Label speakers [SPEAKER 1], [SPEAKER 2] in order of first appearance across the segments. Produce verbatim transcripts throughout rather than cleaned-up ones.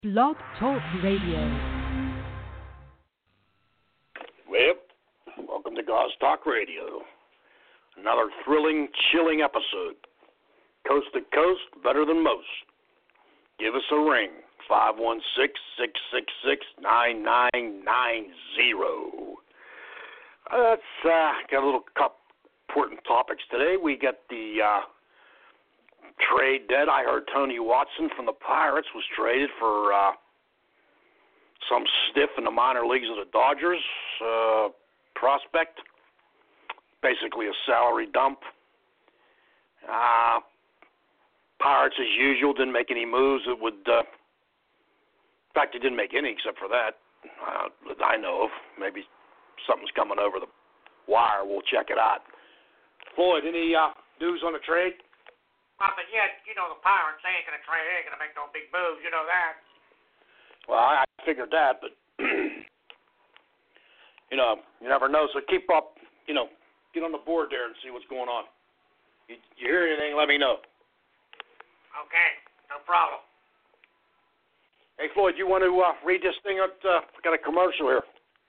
[SPEAKER 1] Blog Talk Radio.
[SPEAKER 2] Well, welcome to Gauze Talk Radio. Another thrilling, chilling episode. Coast to coast, better than most. Give us a ring, five one six, six six six, nine nine nine zero. Let's uh, got a little couple important topics today. We got the uh, trade dead. I heard Tony Watson from the Pirates was traded for uh, some stiff in the minor leagues of the Dodgers uh, prospect. Basically a salary dump. Uh, Pirates, as usual, didn't make any moves that would... Uh, in fact, they didn't make any except for that, uh, that I know of. Maybe something's coming over the wire. We'll check it out. Floyd, any uh, news on the trade?
[SPEAKER 3] Nothing yet. You know the Pirates, they ain't going to trade. They ain't going to make no big moves. You know that.
[SPEAKER 2] Well, I, I figured that, but, you know, you never know. So keep up, you know, get on the board there and see what's going on. You, you hear anything, let me know.
[SPEAKER 3] Okay, no problem.
[SPEAKER 2] Hey, Floyd, you want to uh, read this thing out? Uh, I got a commercial here.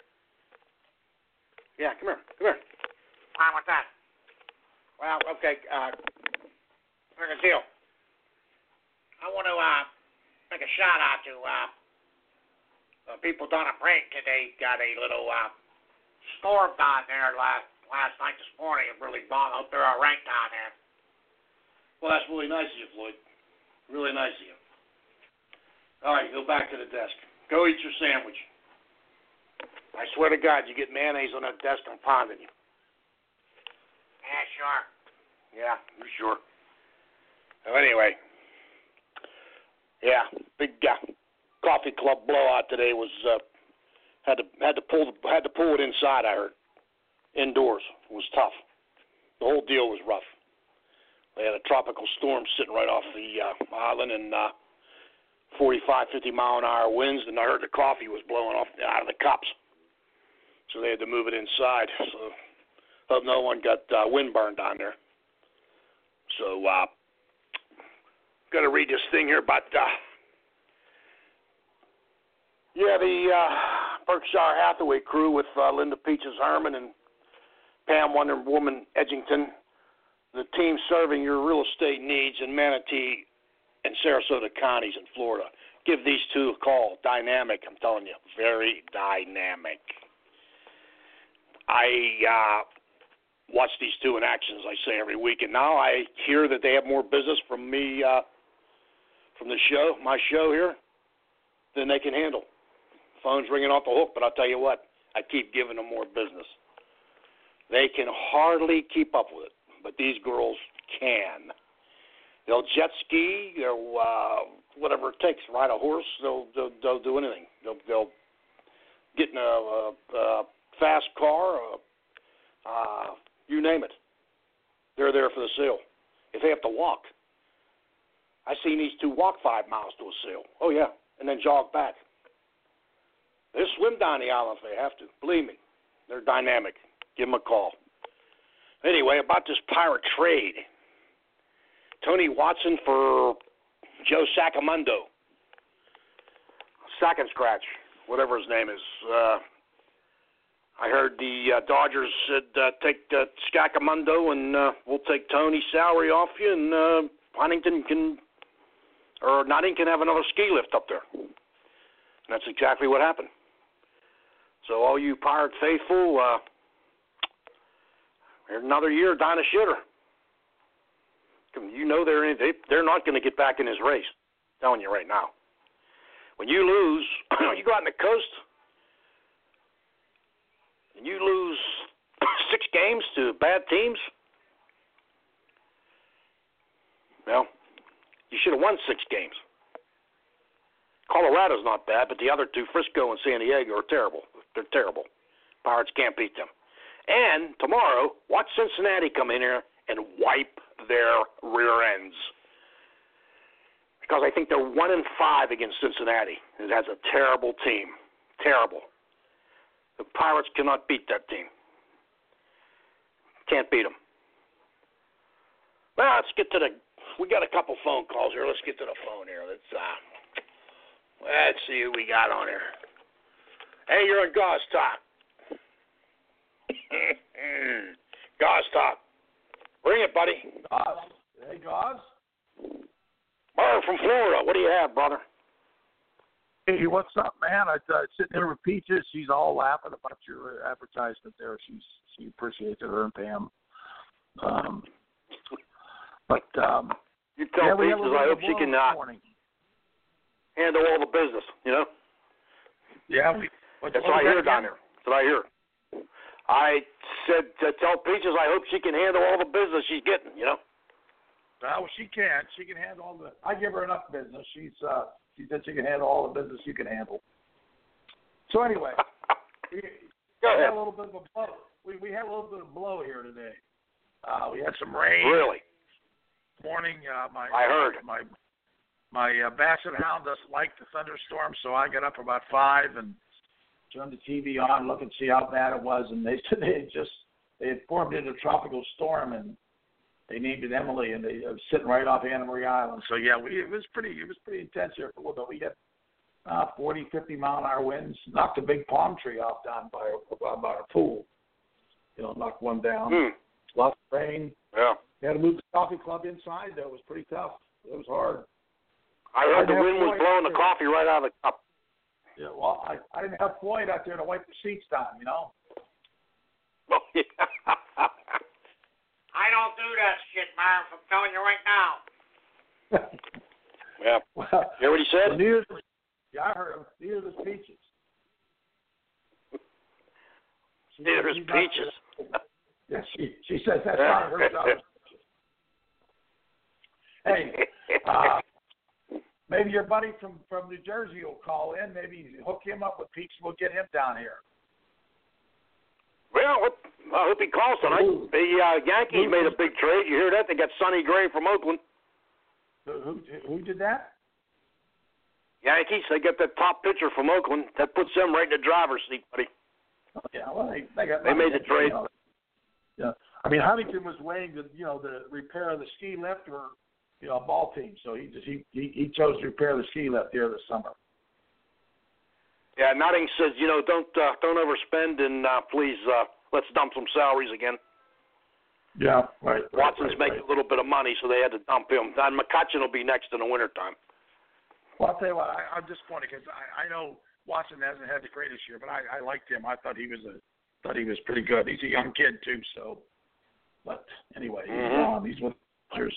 [SPEAKER 2] Yeah, come here, come here.
[SPEAKER 3] Fine with that.
[SPEAKER 2] Well, okay, uh,
[SPEAKER 3] Here's the deal. I want to uh, make a shout out to uh, the people down at Brink. They got a little uh, storm down there last last night, this morning. It really bombed out there, our rank down there.
[SPEAKER 2] Well, that's really nice of you, Floyd. Really nice of you. All right, go back to the desk. Go eat your sandwich. I swear to God, you get mayonnaise on that desk, I'm pounding you.
[SPEAKER 3] Yeah, sure.
[SPEAKER 2] Yeah, you sure. So anyway, yeah, big uh, coffee club blowout today was uh, had to had to pull had to pull it inside. I heard indoors. It was tough. The whole deal was rough. They had a tropical storm sitting right off the uh, island and uh, forty-five, fifty mile an hour winds, and I heard the coffee was blowing off out of the cups. So they had to move it inside. So hope no one got uh, windburned down there. So. Uh, Got to read this thing here about, uh, yeah, the uh, Berkshire Hathaway crew with uh, Linda Peaches Herman and Pam Wonder Woman Edgington, the team serving your real estate needs in Manatee and Sarasota counties in Florida. Give these two a call. Dynamic, I'm telling you, very dynamic. I uh, watch these two in action, as I say, every week, and now I hear that they have more business from me, uh, from the show, my show here, than they can handle. Phone's ringing off the hook, but I'll tell you what, I keep giving them more business. They can hardly keep up with it, but these girls can. They'll jet ski, they'll uh, whatever it takes, ride a horse, they'll they'll, they'll do anything. They'll, they'll get in a, a, a fast car, a, uh, you name it. They're there for the sale. If they have to walk, I've seen these two walk five miles to a sale. Oh, yeah, and then jog back. They'll swim down the island if they have to. Believe me, they're dynamic. Give them a call. Anyway, about this Pirate trade. Tony Watson for Joe Saccamundo. Sack and Scratch, whatever his name is. Uh, I heard the uh, Dodgers said uh, take uh, Saccamundo and uh, we'll take Tony's salary off you, and uh, Huntington can, or Nottingham can have another ski lift up there. And that's exactly what happened. So all you Pirate faithful, uh, here's another year down a shitter. You know they're in, they, they're not going to get back in this race. I'm telling you right now. When you lose, you go out on the coast, and you lose six games to bad teams, well, you should have won six games. Colorado's not bad, but the other two, Frisco and San Diego, are terrible. They're terrible. Pirates can't beat them. And tomorrow, watch Cincinnati come in here and wipe their rear ends. Because I think they're one and five against Cincinnati. It has a terrible team. Terrible. The Pirates cannot beat that team. Can't beat them. Well, let's get to the. We got a couple phone calls here. Let's get to the phone here. Let's. Uh, Let's see who we got on here. Hey, you're on Gauze Talk. Gauze Talk. Bring it, buddy.
[SPEAKER 4] Gauze. Hey, Gauze.
[SPEAKER 2] Merv from Florida. What do you have, brother?
[SPEAKER 4] Hey, what's up, man? I uh, sitting there with Peaches. She's all laughing about your advertisement there. She's she appreciates it, her and Pam. Um, but um,
[SPEAKER 2] you tell
[SPEAKER 4] yeah,
[SPEAKER 2] Peaches I hope she can uh, handle all the business. You know.
[SPEAKER 4] Yeah. We,
[SPEAKER 2] That's what I hear down there. That's what I hear. I said to tell Peaches I hope she can handle all the business she's getting. You know.
[SPEAKER 4] Well, she can. She can handle all the. I give her enough business. She's. Uh, She said she can handle all the business you can handle. So anyway, we, we had a little bit of a blow. We, we had a little bit of blow here today. Uh, we had some rain.
[SPEAKER 2] Really?
[SPEAKER 4] This morning, uh, my
[SPEAKER 2] I heard
[SPEAKER 4] my my uh, Basset Hound doesn't like the thunderstorm, so I got up about five and turned the T V on, look and see how bad it was, and they said they had just they had formed into a tropical storm and. They named it Emily, and they were sitting right off Anna Maria Island. So yeah, we, it was pretty. It was pretty intense here for a little bit. We had uh, forty, fifty mile an hour winds. Knocked a big palm tree off down by by our pool. You know, knocked one down.
[SPEAKER 2] Hmm.
[SPEAKER 4] Lots of rain.
[SPEAKER 2] Yeah.
[SPEAKER 4] We had to move the coffee club inside. Though it was pretty tough. It was hard.
[SPEAKER 2] I heard
[SPEAKER 4] I
[SPEAKER 2] the wind was blowing the coffee right out of the cup.
[SPEAKER 4] Yeah. Well, I I didn't have Floyd out there to wipe the seats down. You know.
[SPEAKER 2] Well, yeah.
[SPEAKER 3] I don't do that shit, Marv. I'm telling you right now.
[SPEAKER 2] Yeah.
[SPEAKER 4] Well,
[SPEAKER 2] you hear what he said?
[SPEAKER 4] Neither, yeah, I heard him. Neither does Peaches. She
[SPEAKER 2] Neither
[SPEAKER 4] says
[SPEAKER 2] is
[SPEAKER 4] she's not-
[SPEAKER 2] Peaches.
[SPEAKER 4] Yeah, she she says that's not her job. Hey, uh, maybe your buddy from, from New Jersey will call in. Maybe hook him up with Peaches. We'll get him down here.
[SPEAKER 2] Well, I hope he calls tonight. The uh, Yankees made a big trade. You hear that? They got Sonny Gray from Oakland.
[SPEAKER 4] Who, who, who did that?
[SPEAKER 2] Yankees, they got that top pitcher from Oakland. That puts them right in the driver's seat, buddy.
[SPEAKER 4] Oh, yeah, well, they, they got.
[SPEAKER 2] They made the trade.
[SPEAKER 4] You know, yeah, I mean Huntington was weighing the you know the repair of the ski lift or you know a ball team, so he just he he, he chose to repair the ski lift here this summer.
[SPEAKER 2] Yeah, Notting says, you know, don't uh, don't overspend and uh, please uh, let's dump some salaries again.
[SPEAKER 4] Yeah, right. right
[SPEAKER 2] Watson's
[SPEAKER 4] right,
[SPEAKER 2] making
[SPEAKER 4] right.
[SPEAKER 2] a little bit of money, so they had to dump him. And McCutcheon will be next in the wintertime.
[SPEAKER 4] Well, I'll tell you what, I, I'm disappointed because I, I know Watson hasn't had the greatest year, but I, I liked him. I thought he was a thought he was pretty good. He's a young kid too, so. But anyway, he's
[SPEAKER 2] Mm-hmm.
[SPEAKER 4] gone. He's with Dodgers.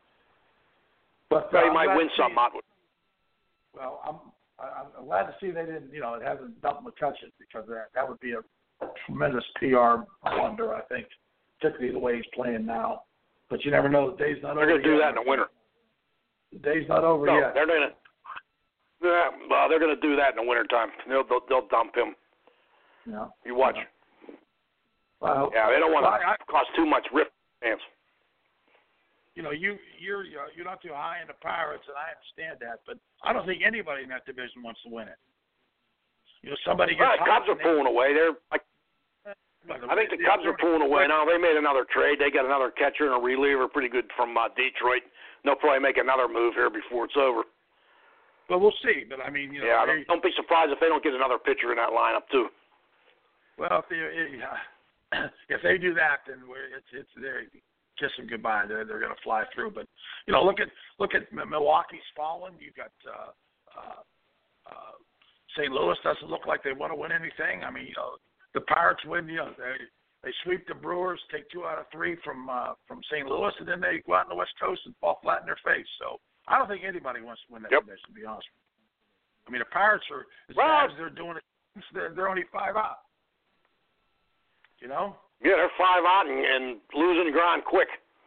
[SPEAKER 4] But
[SPEAKER 2] Well,
[SPEAKER 4] uh,
[SPEAKER 2] he
[SPEAKER 4] I'm
[SPEAKER 2] might
[SPEAKER 4] glad
[SPEAKER 2] win
[SPEAKER 4] to
[SPEAKER 2] something
[SPEAKER 4] see-
[SPEAKER 2] out with
[SPEAKER 4] Well, I'm I- I'm glad to see they didn't, you know, it hasn't dumped McCutcheon because that that would be a tremendous P R blunder, I think, particularly the way he's playing now. But you never know. The day's not
[SPEAKER 2] They're
[SPEAKER 4] over
[SPEAKER 2] going to do
[SPEAKER 4] yet.
[SPEAKER 2] that in the winter.
[SPEAKER 4] The day's not over
[SPEAKER 2] No,
[SPEAKER 4] yet.
[SPEAKER 2] they're going to. Yeah, well, they're going to do that in the wintertime. They'll, they'll they'll dump him.
[SPEAKER 4] Yeah.
[SPEAKER 2] You watch.
[SPEAKER 4] Yeah. Well,
[SPEAKER 2] Yeah, they don't want
[SPEAKER 4] well,
[SPEAKER 2] to
[SPEAKER 4] I,
[SPEAKER 2] cost too much rip fans.
[SPEAKER 4] you know, you you're you're not too high in the Pirates, and I understand that, but I don't think anybody in that division wants to win it. You know, somebody gets
[SPEAKER 2] Well, the
[SPEAKER 4] hot
[SPEAKER 2] Cubs are
[SPEAKER 4] and they-
[SPEAKER 2] pulling away. They're like, I think the Cubs are pulling away now. They made another trade. They got another catcher and a reliever, pretty good from uh, Detroit. They'll probably make another move here before it's over.
[SPEAKER 4] Well, we'll see. But I mean, you know,
[SPEAKER 2] Yeah,
[SPEAKER 4] they,
[SPEAKER 2] don't, don't be surprised if they don't get another pitcher in that lineup too.
[SPEAKER 4] well, if they uh, if they do that, then we're, it's it's they're kiss them goodbye. They're they're going to fly through. But you know, look at look at Milwaukee's fallen. You've got uh, uh, uh, Saint Louis doesn't look like they want to win anything. I mean, you know, the Pirates win. You know, they they sweep the Brewers, take two out of three from uh, from Saint Louis, and then they go out on the West Coast and fall flat in their face. So I don't think anybody wants to win that
[SPEAKER 2] Yep.
[SPEAKER 4] division. To be honest with you. I mean, the Pirates are as
[SPEAKER 2] Well,
[SPEAKER 4] bad as they're doing it. They're, they're only five out. You know?
[SPEAKER 2] Yeah, they're five out and, and losing ground quick.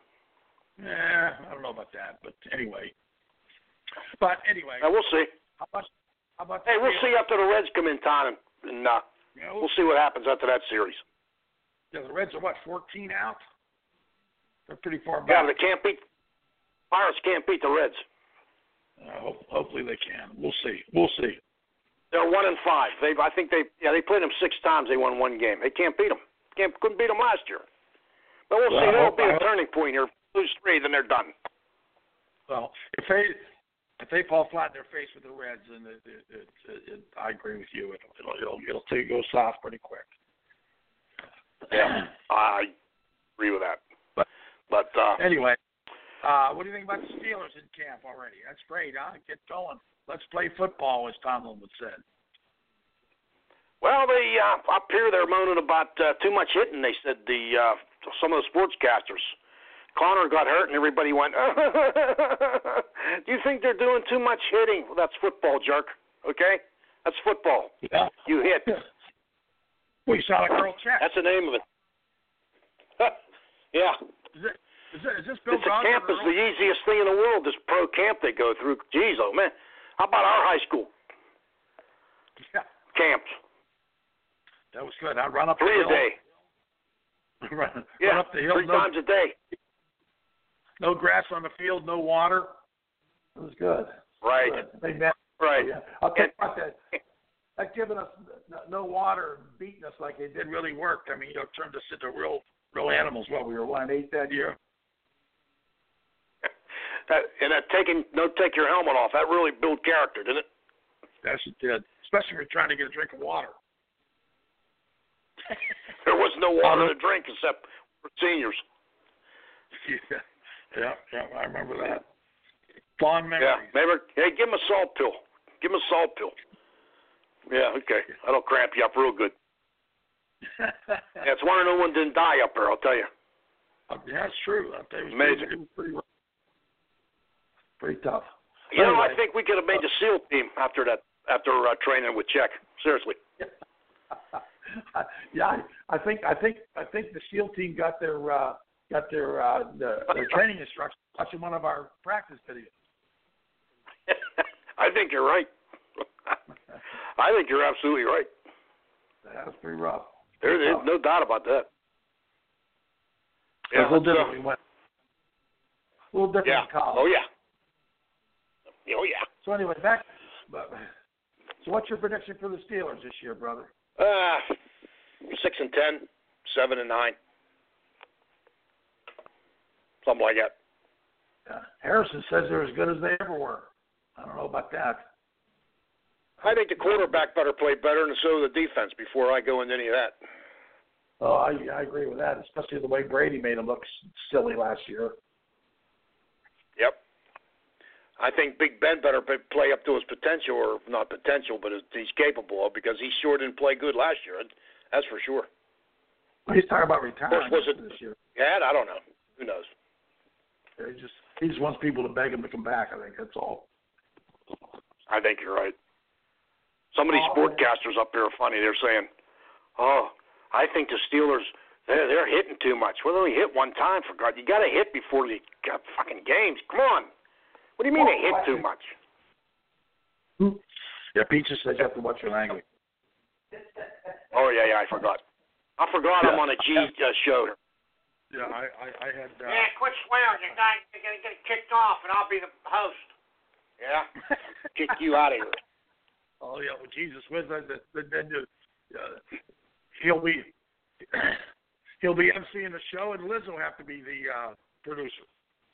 [SPEAKER 4] Yeah, I don't know about that, but anyway. But anyway,
[SPEAKER 2] Uh, we'll see.
[SPEAKER 4] how about how about
[SPEAKER 2] Hey,
[SPEAKER 4] the-
[SPEAKER 2] we'll see after the Reds come in town, and, and uh,
[SPEAKER 4] You know,
[SPEAKER 2] we'll see what happens after that series.
[SPEAKER 4] yeah, the Reds are what, fourteen out? They're pretty far
[SPEAKER 2] Yeah,
[SPEAKER 4] back.
[SPEAKER 2] they can't beat. Pirates can't beat the Reds.
[SPEAKER 4] Uh, hope, hopefully they can. We'll see. We'll see.
[SPEAKER 2] They're one and five. They, I think they, yeah, they played them six times. They won one game. They can't beat them. Can't, couldn't beat them last year. But we'll
[SPEAKER 4] Well,
[SPEAKER 2] see.
[SPEAKER 4] I
[SPEAKER 2] There'll
[SPEAKER 4] hope-
[SPEAKER 2] be
[SPEAKER 4] I
[SPEAKER 2] a
[SPEAKER 4] hope-
[SPEAKER 2] turning point here. Lose three, then they're done.
[SPEAKER 4] Well, if they if they fall flat in their face with the Reds, then it, it, it, it, it, I agree with you. It'll it'll it'll, it'll take, go south pretty quick.
[SPEAKER 2] Yeah, I agree with that.
[SPEAKER 4] But,
[SPEAKER 2] but uh,
[SPEAKER 4] anyway, uh, what do you think about the Steelers in camp already? That's great, huh? Get going. Let's play football, as Tomlin would say.
[SPEAKER 2] Well, they uh, up here they're moaning about uh, too much hitting. They said the uh, some of the sportscasters. Connor got hurt, and everybody went, do you think they're doing too much hitting? Well, that's football, jerk, okay? That's football.
[SPEAKER 4] Yeah.
[SPEAKER 2] You hit.
[SPEAKER 4] Well, you saw a girl check.
[SPEAKER 2] That's the name of it. Yeah.
[SPEAKER 4] Is, it, is, it, is this Bill
[SPEAKER 2] It's a
[SPEAKER 4] Gardner
[SPEAKER 2] camp is the easiest thing in the world, this pro camp they go through. Jeez, oh, man. How about our high school?
[SPEAKER 4] Yeah.
[SPEAKER 2] Camps.
[SPEAKER 4] That was good. I'd run up
[SPEAKER 2] Three
[SPEAKER 4] the hill.
[SPEAKER 2] a day.
[SPEAKER 4] run,
[SPEAKER 2] yeah,
[SPEAKER 4] run up the hill.
[SPEAKER 2] three
[SPEAKER 4] no,
[SPEAKER 2] times a day.
[SPEAKER 4] No grass on the field, no water. It was good.
[SPEAKER 2] Right.
[SPEAKER 4] Good. They met.
[SPEAKER 2] Right.
[SPEAKER 4] Yeah. I'll tell you what, that, that giving us no water and beating us like they did really worked. I mean, you know, turned us into real real animals. What, we were one eight that year?
[SPEAKER 2] That, and that taking, don't take your helmet off, that really built character, didn't it?
[SPEAKER 4] Yes, it did. Especially if you're trying to get a drink of water.
[SPEAKER 2] There was no water to drink except for seniors.
[SPEAKER 4] Yeah. Yeah, yeah, I remember that. Fond memories.
[SPEAKER 2] Yeah, maybe. Hey, give him a salt pill. Give him a salt pill. Yeah, okay. That'll cramp you up real good. Yeah, it's wonder no one didn't die up there, I'll tell you.
[SPEAKER 4] Yeah, it's true. I'll tell you, it was
[SPEAKER 2] amazing.
[SPEAKER 4] Pretty, it was pretty, pretty tough.
[SPEAKER 2] You
[SPEAKER 4] anyway,
[SPEAKER 2] know, I think we could have made the SEAL team after that, after uh, training with Czech. Seriously.
[SPEAKER 4] Yeah, I, I think I think I think the SEAL team got their uh, got their uh, the, their training instructions watching one of our practice videos.
[SPEAKER 2] I think you're right. I think you're absolutely right.
[SPEAKER 4] That was pretty rough.
[SPEAKER 2] There, there's no doubt about that.
[SPEAKER 4] Yeah, a little
[SPEAKER 2] so,
[SPEAKER 4] different. We went a little different
[SPEAKER 2] yeah.
[SPEAKER 4] in college.
[SPEAKER 2] Oh yeah. Oh yeah.
[SPEAKER 4] So anyway, back. So what's your prediction for the Steelers this year, brother?
[SPEAKER 2] Uh, six and ten, seven and nine, something like that.
[SPEAKER 4] Yeah. Harrison says they're as good as they ever were. I don't know about that.
[SPEAKER 2] I think the quarterback better play better, and so the defense before I go into any of that.
[SPEAKER 4] Oh, I, I agree with that, especially the way Brady made him look silly last year.
[SPEAKER 2] Yep. I think Big Ben better play up to his potential, or not potential, but he's capable of, because he sure didn't play good last year. That's for sure.
[SPEAKER 4] Well, he's talking about retiring
[SPEAKER 2] was it,
[SPEAKER 4] this year.
[SPEAKER 2] Yeah, I don't know. Who knows?
[SPEAKER 4] He just he just wants people to beg him to come back. I think that's all.
[SPEAKER 2] I think you're right. Some of these
[SPEAKER 4] oh,
[SPEAKER 2] sportcasters up there are funny. They're saying, "Oh, I think the Steelers they're, they're hitting too much." Well, they only hit one time, for God. You got to hit before the got fucking games. Come on. What do you mean oh, they hit too much?
[SPEAKER 4] Yeah, Peaches says you have to watch your language.
[SPEAKER 2] Oh yeah, yeah, I forgot. I forgot yeah. I'm on a G uh, show.
[SPEAKER 4] Yeah, I, I, I had. Uh,
[SPEAKER 3] yeah, quit swearing. You're going to get kicked off, and I'll be the host.
[SPEAKER 2] Yeah, kick you out of here.
[SPEAKER 4] Oh yeah, well Jesus with us, then uh, he'll be he'll be emceeing the show, and Liz will have to be the uh, producer.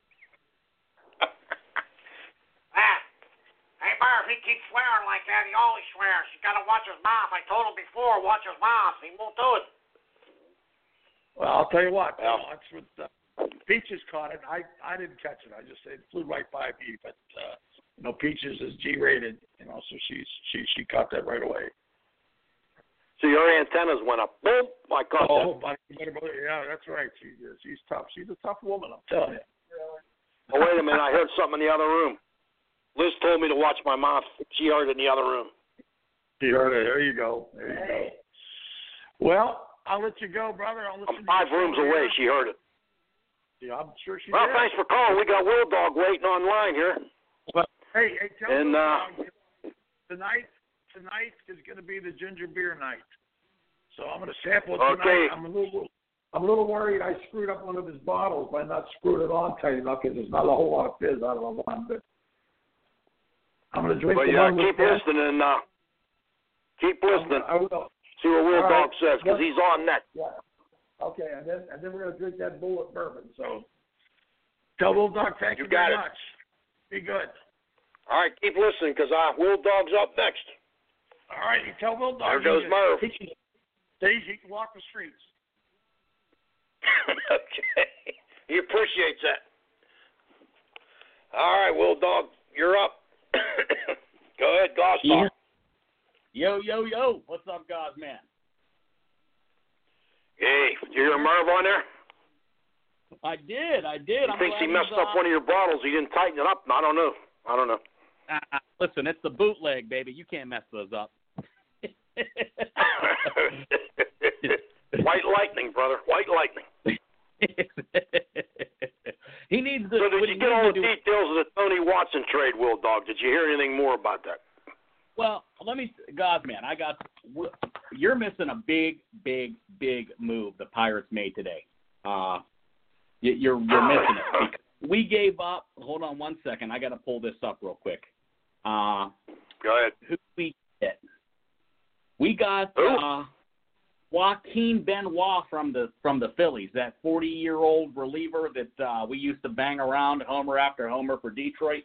[SPEAKER 3] Ah, hey Murph, he keeps swearing like that. He always swears. You got to watch his mouth. I told him before, watch his mouth. He won't do it.
[SPEAKER 4] Well, I'll tell you what.
[SPEAKER 2] Well,
[SPEAKER 4] that's what uh, Peaches caught it. I I didn't catch it. I just it flew right by me. But uh, you know, Peaches is G-rated. You know, so she's she she caught that right away.
[SPEAKER 2] So your antennas went up. Boom! I caught
[SPEAKER 4] oh,
[SPEAKER 2] that.
[SPEAKER 4] Oh, yeah, that's right. She she's tough. She's a tough woman. I'm telling you.
[SPEAKER 2] Oh wait a minute! I heard something in the other room. Liz told me to watch my mouth. She heard it in the other room.
[SPEAKER 4] She heard it. There you go. There you go. Well. I'll let you go, brother. I'll
[SPEAKER 2] I'm five rooms away. She heard it.
[SPEAKER 4] Yeah, I'm sure she
[SPEAKER 2] well,
[SPEAKER 4] did.
[SPEAKER 2] Well, thanks for calling. We got Will Dog waiting online here.
[SPEAKER 4] Well, hey, hey, tell
[SPEAKER 2] and,
[SPEAKER 4] me
[SPEAKER 2] uh,
[SPEAKER 4] tonight. Tonight is going to be the ginger beer night, so I'm going to sample it tonight.
[SPEAKER 2] Okay.
[SPEAKER 4] I'm a little, I'm a little worried. I screwed up one of his bottles by not screwing it on tight enough because there's not a whole lot of fizz out of the one. But I'm going to drink
[SPEAKER 2] but,
[SPEAKER 4] the
[SPEAKER 2] yeah,
[SPEAKER 4] one
[SPEAKER 2] keep
[SPEAKER 4] with
[SPEAKER 2] listening. And, uh, keep listening.
[SPEAKER 4] I will.
[SPEAKER 2] See what Will
[SPEAKER 4] All
[SPEAKER 2] Dog
[SPEAKER 4] right.
[SPEAKER 2] says, because he's on next.
[SPEAKER 4] Yeah. Okay, and then and then we're gonna drink that bullet bourbon. So tell Will Dog thank you,
[SPEAKER 2] you
[SPEAKER 4] very
[SPEAKER 2] got it.
[SPEAKER 4] much. Be good.
[SPEAKER 2] All right, keep listening because uh, Will Dog's up next.
[SPEAKER 4] All right, you tell Will Dog.
[SPEAKER 2] There goes Merv.
[SPEAKER 4] Days he can walk the streets.
[SPEAKER 2] Okay. He appreciates that. All right, Will Dog, you're up. Go ahead, Goss
[SPEAKER 5] yeah.
[SPEAKER 2] Talk.
[SPEAKER 5] Yo, yo, yo. What's up, Goss, man?
[SPEAKER 2] Hey, did you hear Merv on there?
[SPEAKER 5] I did, I did.
[SPEAKER 2] He
[SPEAKER 5] I'm
[SPEAKER 2] thinks he
[SPEAKER 5] glad
[SPEAKER 2] messed
[SPEAKER 5] he's,
[SPEAKER 2] up
[SPEAKER 5] uh,
[SPEAKER 2] one of your bottles. He didn't tighten it up. I don't know. I don't know.
[SPEAKER 5] Uh, listen, it's the bootleg, baby. You can't mess those up.
[SPEAKER 2] White lightning, brother. White lightning.
[SPEAKER 5] He needs to.
[SPEAKER 2] So did you get all the
[SPEAKER 5] do,
[SPEAKER 2] details of the Tony Watson trade, Will Dog? Did you hear anything more about that?
[SPEAKER 5] Well, let me, God, man, I got. You're missing a big, big, big move the Pirates made today. Uh, you, you're you're missing it. Because we gave up. Hold on one second. I got to pull this up real quick. Uh,
[SPEAKER 2] Go ahead.
[SPEAKER 5] Who we get? We got
[SPEAKER 2] Who?
[SPEAKER 5] uh, Joaquin Benoit from the from the Phillies, that forty-year-old reliever that uh, we used to bang around homer after homer for Detroit.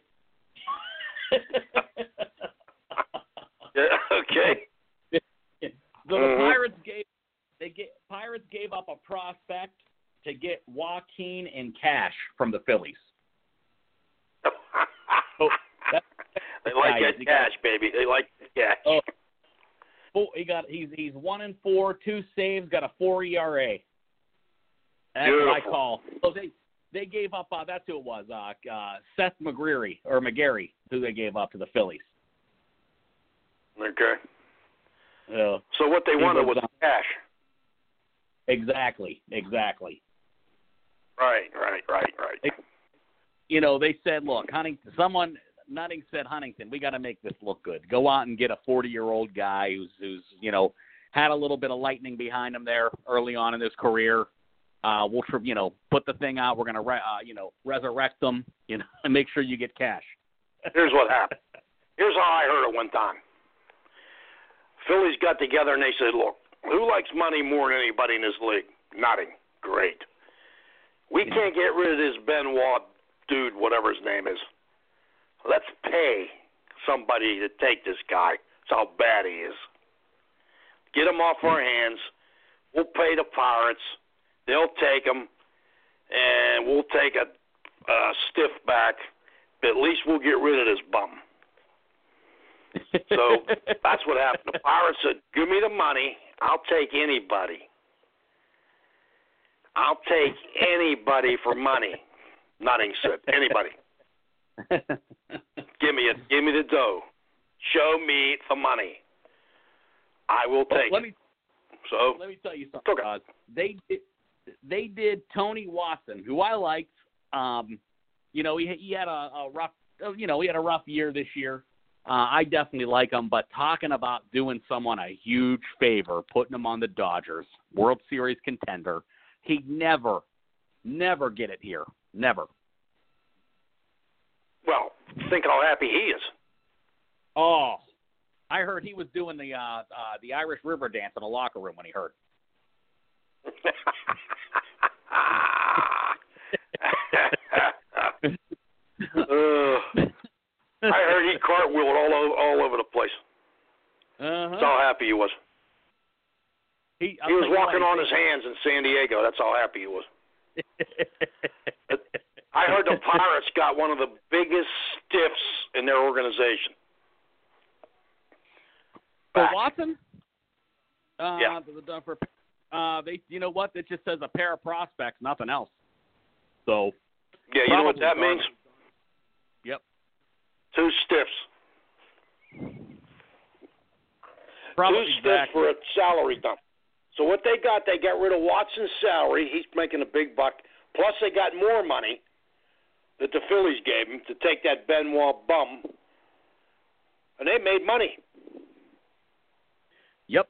[SPEAKER 2] Yeah, okay.
[SPEAKER 5] So the
[SPEAKER 2] Mhm.
[SPEAKER 5] Pirates gave they get Pirates gave up a prospect to get Joaquin in cash from the Phillies. Oh, that's,
[SPEAKER 2] they like
[SPEAKER 5] guy,
[SPEAKER 2] that
[SPEAKER 5] he
[SPEAKER 2] cash,
[SPEAKER 5] got,
[SPEAKER 2] baby. They like that cash.
[SPEAKER 5] Oh, oh, he got he's he's one and four, two saves, got a four E R A. That's
[SPEAKER 2] Beautiful.
[SPEAKER 5] what I call. So they they gave up. Uh, that's who it was. Uh, uh, Seth McGreary or McGarry, who they gave up to the Phillies.
[SPEAKER 2] Okay.
[SPEAKER 5] Uh,
[SPEAKER 2] So what they
[SPEAKER 5] he
[SPEAKER 2] wanted
[SPEAKER 5] was,
[SPEAKER 2] was
[SPEAKER 5] uh,
[SPEAKER 2] cash.
[SPEAKER 5] exactly, exactly.
[SPEAKER 2] Right, right, right, right.
[SPEAKER 5] You know, they said, look, Huntington, someone, Nutting said, Huntington, we got to make this look good. Go out and get a forty-year-old guy who's, who's, you know, had a little bit of lightning behind him there early on in his career. Uh, we'll, you know, put the thing out. We're going to, re- uh, you know, resurrect them, you know, and make sure you get cash.
[SPEAKER 2] Here's what happened. Here's how I heard it one time. Phillies got together and they said, look, who likes money more than anybody in this league? Nutting. Great. We can't get rid of this Benoit dude, whatever his name is. Let's pay somebody to take this guy. That's how bad he is. Get him off our hands. We'll pay the Pirates. They'll take him, and we'll take a, a stiff back, but at least we'll get rid of this bum. So that's what happened. The Pirates said, give me the money. I'll take anybody. I'll take anybody for money. Nutting said, anybody. Give me it. Give me the dough. Show me the money. I will
[SPEAKER 5] Well,
[SPEAKER 2] take
[SPEAKER 5] let
[SPEAKER 2] it.
[SPEAKER 5] me,
[SPEAKER 2] So
[SPEAKER 5] let me tell you something.
[SPEAKER 2] Okay.
[SPEAKER 5] Uh, they did, they did Tony Watson, who I liked. Um, you know, he he had a, a rough, you know, he had a rough year this year. Uh, I definitely like him, but talking about doing someone a huge favor, putting him on the Dodgers, World Series contender, he'd never, never get it here. Never.
[SPEAKER 2] well, think how happy he is.
[SPEAKER 5] Oh, I heard he was doing the uh, uh, the Irish River dance in the locker room when he heard.
[SPEAKER 2] uh, I heard he cartwheeled all over, all over the place.
[SPEAKER 5] Uh-huh.
[SPEAKER 2] That's how happy he was.
[SPEAKER 5] He,
[SPEAKER 2] He was walking on his hands in San Diego. That's how happy he was. I heard the Pirates got one of the biggest stiffs in their organization.
[SPEAKER 5] For
[SPEAKER 2] Back.
[SPEAKER 5] Watson? Uh,
[SPEAKER 2] Yeah.
[SPEAKER 5] the, the, for, uh, they, you know what? It just says a pair of prospects, nothing else. So.
[SPEAKER 2] Yeah, you know what that
[SPEAKER 5] probably
[SPEAKER 2] means?
[SPEAKER 5] Yep.
[SPEAKER 2] Two stiffs.
[SPEAKER 5] Probably
[SPEAKER 2] Two stiffs
[SPEAKER 5] exactly.
[SPEAKER 2] for a salary dump. So what they got, they got rid of Watson's salary. He's making a big buck. Plus they got more money that the Phillies gave him to take that Benoit bum. And they made money.
[SPEAKER 5] Yep.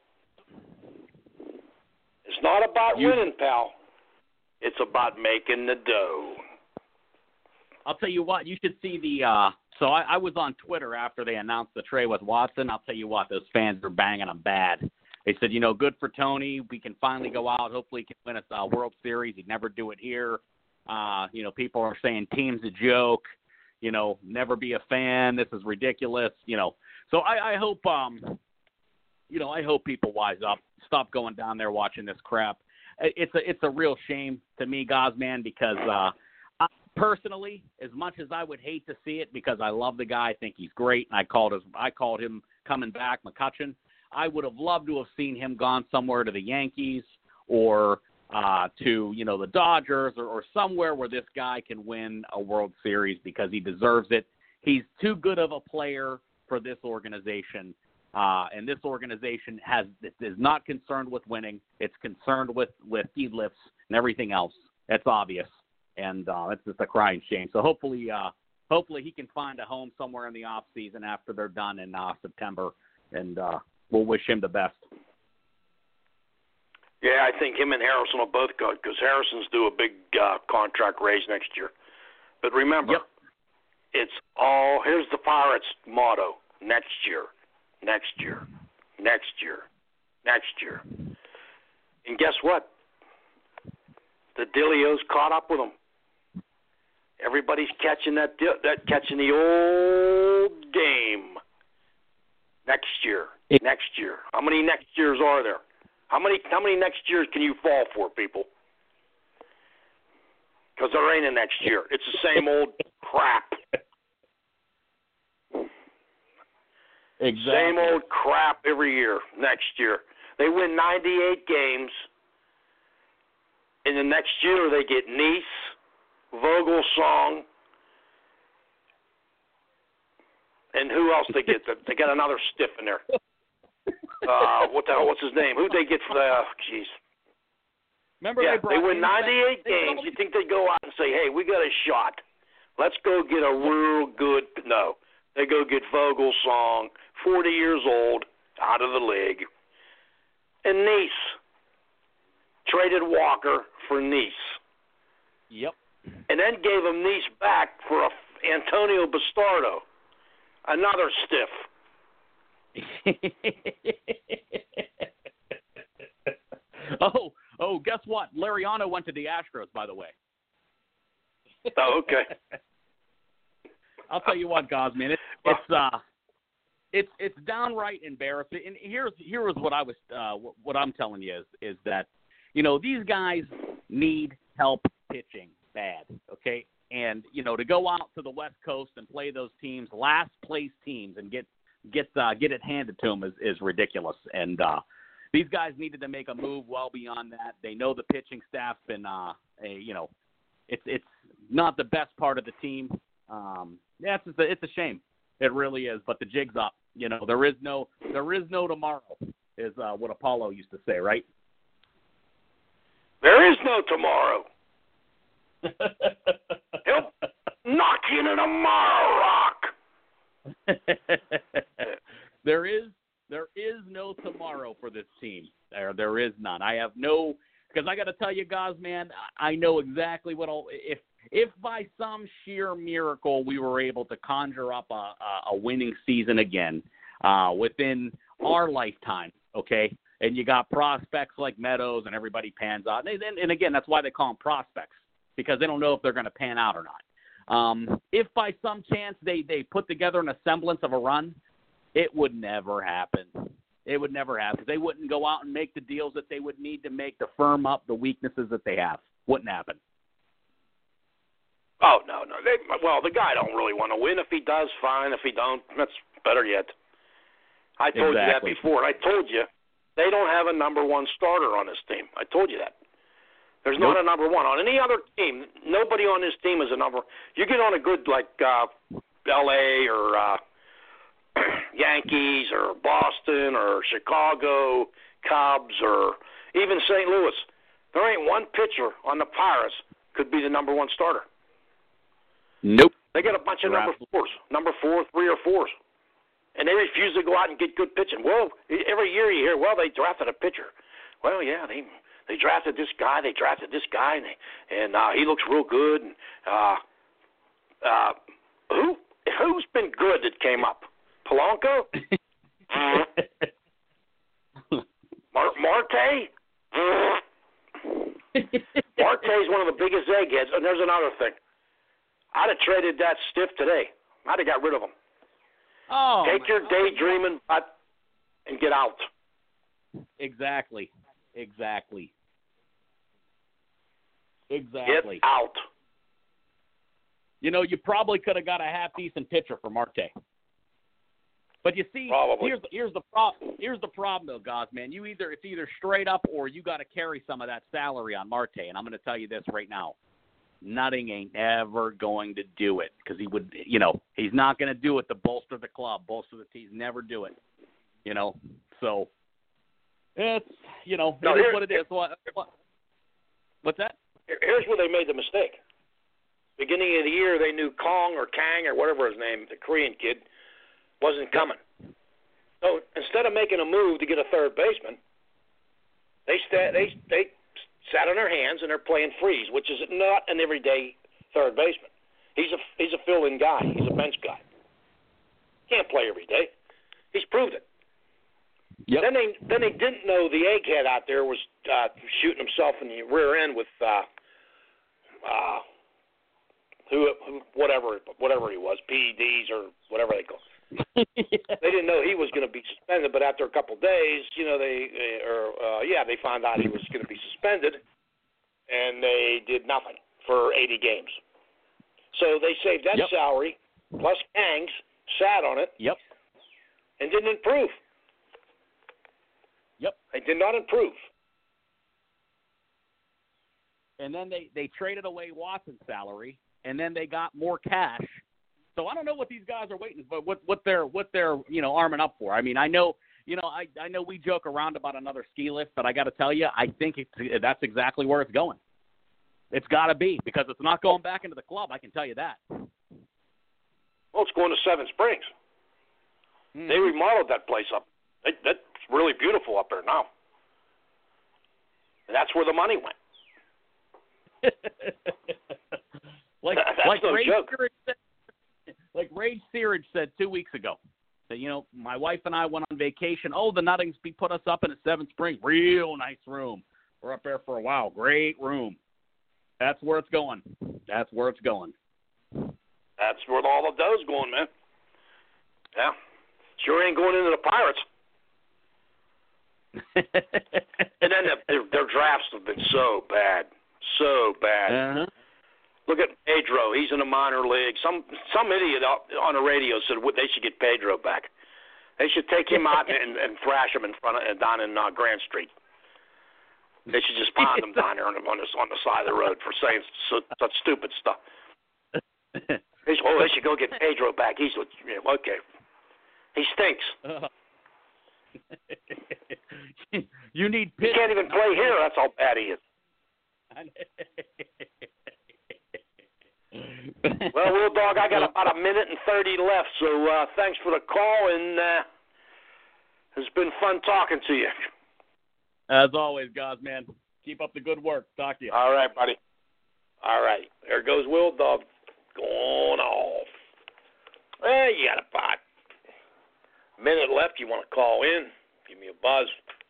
[SPEAKER 2] It's not about
[SPEAKER 5] You-
[SPEAKER 2] winning, pal. It's about making the dough.
[SPEAKER 5] I'll tell you what, you should see the uh so I, I was on Twitter after they announced the trade with Watson. I'll tell you what, those fans are banging him bad. They said, you know, good for Tony. We can finally go out. Hopefully he can win us a World Series. He'd never do it here. Uh, you know, people are saying team's a joke. you know, never be a fan. This is ridiculous, you know. So I, I hope, um, you know, I hope people wise up, stop going down there watching this crap. It's a, it's a real shame to me, Gosman, because uh, I, personally, as much as I would hate to see it, because I love the guy, I think he's great, and I called his, I called him coming back, McCutcheon. I would have loved to have seen him gone somewhere to the Yankees or uh, to, you know, the Dodgers or, or somewhere where this guy can win a World Series because he deserves it. He's too good of a player for this organization. Uh, and this organization has is not concerned with winning. It's concerned with, with key lifts and everything else. That's obvious. And uh, it's just a crying shame. So hopefully uh, hopefully he can find a home somewhere in the off season after they're done in uh, September. And uh, we'll wish him the best.
[SPEAKER 2] Yeah, I think him and Harrison will both go because Harrison's due a big uh, contract raise next year. But remember,
[SPEAKER 5] yep.
[SPEAKER 2] It's all – here's the Pirates' motto, next year. Next year, next year, next year. And guess what? The Dillio's caught up with them. Everybody's catching that, that catching the old game. Next year, next year. How many next years are there? How many how many next years can you fall for, people? Because there ain't a next year. It's the same old crap.
[SPEAKER 5] Exactly.
[SPEAKER 2] Same old crap every year, next year. They win ninety-eight games. And the next year they get Nice, Vogelsong, and who else they get? They got another stiff in there. Uh, what the hell? What's his name? Who'd they get for the? Oh, jeez.
[SPEAKER 5] Remember
[SPEAKER 2] yeah,
[SPEAKER 5] they,
[SPEAKER 2] they win ninety-eight games. You think they go out and say, "Hey, we got a shot. Let's go get a real good." No, they go get Vogelsong, forty years old, out of the league, and Nice traded Walker for Nice.
[SPEAKER 5] Yep.
[SPEAKER 2] And then gave him Nice back for a Antonio Bastardo, another stiff.
[SPEAKER 5] oh, oh, guess what? Lariano went to the Astros, by the way.
[SPEAKER 2] Oh, okay.
[SPEAKER 5] I'll tell you what, Gosman, it, it's uh, it's it's downright embarrassing. And here's here was what I was uh, what I'm telling you is is that you know these guys need help pitching bad, okay? And you know to go out to the West Coast and play those teams, last place teams, and get get uh, get it handed to them is, is ridiculous. And uh, these guys needed to make a move well beyond that. They know the pitching staff's been uh, a, you know it's it's not the best part of the team. Um, yeah, it's a, it's a shame. It really is. But the jig's up. You know, there is no there is no tomorrow, is uh, what Apollo used to say, right?
[SPEAKER 2] There is no tomorrow. He'll knock you in a tomorrow rock.
[SPEAKER 5] there is there is no tomorrow for this team. There there is none. I have no because I got to tell you, guys, man, I know exactly what I'll if. If by some sheer miracle we were able to conjure up a, a, a winning season again uh, within our lifetime, okay, and you got prospects like Meadows and everybody pans out, and, and, and again, that's why they call them prospects, because they don't know if they're going to pan out or not. Um, if by some chance they, they put together an semblance of a run, it would never happen. It would never happen. They wouldn't go out and make the deals that they would need to make to firm up the weaknesses that they have. Wouldn't happen.
[SPEAKER 2] Oh, no, no. They, well, the guy don't really want to win. If he does, fine. If he don't, that's better yet. I told
[SPEAKER 5] exactly.
[SPEAKER 2] you that before. I told you they don't have a number one starter on this team. I told you that. There's
[SPEAKER 5] nope.
[SPEAKER 2] not a number one. On any other team, nobody on this team is a number. You get on a good, like, uh, L A or uh, Yankees or Boston or Chicago, Cubs, or even Saint Louis. There ain't one pitcher on the Pirates could be the number one starter.
[SPEAKER 5] Nope.
[SPEAKER 2] They got a bunch of number fours, number four, three, or fours. And they refuse to go out and get good pitching. Well, every year you hear, well, they drafted a pitcher. Well, yeah, they they drafted this guy, they drafted this guy, and, they, and uh, he looks real good. And, uh, uh, who, who's been good that came up? Polanco? Mar- Marte? Marte's one of the biggest eggheads. And there's another thing. I'd have traded that stiff today. I'd have got rid of him.
[SPEAKER 5] Oh,
[SPEAKER 2] Take your daydreaming butt and get out.
[SPEAKER 5] Exactly. Exactly. Exactly.
[SPEAKER 2] Get out.
[SPEAKER 5] You know, you probably could have got a half-decent pitcher for Marte. But you see,
[SPEAKER 2] Probably.
[SPEAKER 5] here's here's the pro- here's the problem though, guys, man. You either it's either straight up or you got to carry some of that salary on Marte. And I'm going to tell you this right now: Nutting ain't ever going to do it because he would, you know, he's not going to do it to bolster the club, bolster the team. Never do it, you know. So it's you know
[SPEAKER 2] No,
[SPEAKER 5] it is
[SPEAKER 2] here-
[SPEAKER 5] what it is. What, what, what's that?
[SPEAKER 2] Here's where they made the mistake. Beginning of the year, they knew Kong or Kang or whatever his name, the Korean kid, wasn't coming. So instead of making a move to get a third baseman, they sta- they they sat on their hands and they're playing freeze, which is not an everyday third baseman. He's a he's a fill-in guy. He's a bench guy. Can't play every day. He's proved it.
[SPEAKER 5] Yep.
[SPEAKER 2] Then they then they didn't know the egghead out there was uh, shooting himself in the rear end with uh, uh, who, who whatever whatever he was, P E Ds or whatever they call. They didn't know he was going to be suspended, but after a couple of days, you know, they, they or uh, yeah, they found out he was going to be suspended, and they did nothing for eighty games. So they saved that
[SPEAKER 5] Yep.
[SPEAKER 2] salary plus Kangs, sat on it,
[SPEAKER 5] Yep.
[SPEAKER 2] and didn't improve.
[SPEAKER 5] Yep.
[SPEAKER 2] They did not improve.
[SPEAKER 5] And then they, they traded away Watson's salary, and then they got more cash. So I don't know what these guys are waiting for, what what they're what they're you know arming up for. I mean, I know you know I I know we joke around about another ski lift, but I got to tell you, I think it's, that's exactly where it's going. It's got to be because it's not going back into the club. I can tell you that.
[SPEAKER 2] Well, it's going to Seven Springs.
[SPEAKER 5] Mm.
[SPEAKER 2] They remodeled that place up. They, that's really beautiful up there now. And that's where the money went.
[SPEAKER 5] like
[SPEAKER 2] That's
[SPEAKER 5] like
[SPEAKER 2] no
[SPEAKER 5] Ray
[SPEAKER 2] joke.
[SPEAKER 5] Searage said, like Ray Searage said two weeks ago that you know my wife and I went on vacation. Oh, the Nuttings put us up in a Seven Springs, real nice room. We're up there for a while, great room. That's where it's going. That's where it's going.
[SPEAKER 2] That's where all the dough's going, man. Yeah. Sure ain't going into the Pirates. And then the, their, their drafts have been so bad. So bad.
[SPEAKER 5] Uh-huh.
[SPEAKER 2] Look at Pedro. He's in the minor league. Some some idiot up on the radio said they should get Pedro back. They should take him out and, and thrash him in front of down in uh, Grand Street. They should just pound him down there on the, on, the, on the side of the road for saying so, such stupid stuff. They should, oh, they should go get Pedro back. He's okay. He stinks.
[SPEAKER 5] Uh, you need
[SPEAKER 2] He can't even play here. That's how bad he is. Well, Will Dog, I got about a minute and thirty left, so uh, thanks for the call, and uh, it's been fun talking to you.
[SPEAKER 5] As always, guys, man. Keep up the good work. Talk to you.
[SPEAKER 2] All right, buddy. All right. There goes Will Dog going off. Well, you got about a minute left. You want to call in, give me a buzz.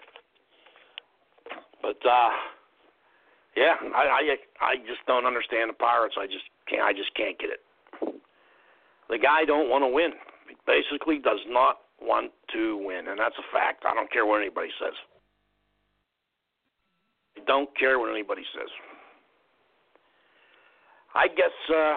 [SPEAKER 2] But, uh, yeah, I, I I just don't understand the Pirates. I just can't. I just can't get it. The guy don't want to win. He basically does not want to win, and that's a fact. I don't care what anybody says. I don't care what anybody says. I guess uh,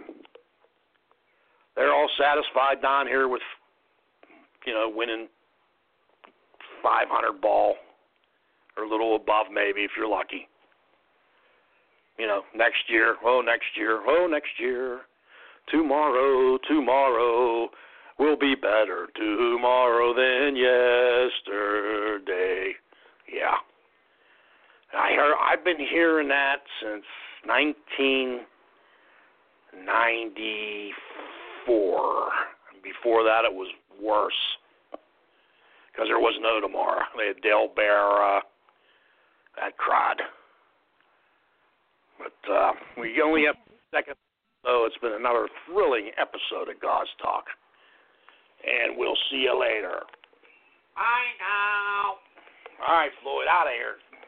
[SPEAKER 2] they're all satisfied down here with, you know, winning five hundred ball or a little above maybe if you're lucky. You know, next year, oh, next year, oh, next year, tomorrow, tomorrow will be better tomorrow than yesterday. Yeah. I heard, I've been hearing that since nineteen ninety-four. Before that, it was worse because there was no tomorrow. They had Dale Bear, uh, that cried. But uh, we only have a second, so it's been another thrilling episode of God's Talk. And we'll see you later.
[SPEAKER 3] Bye now.
[SPEAKER 2] All right, Floyd, out of here.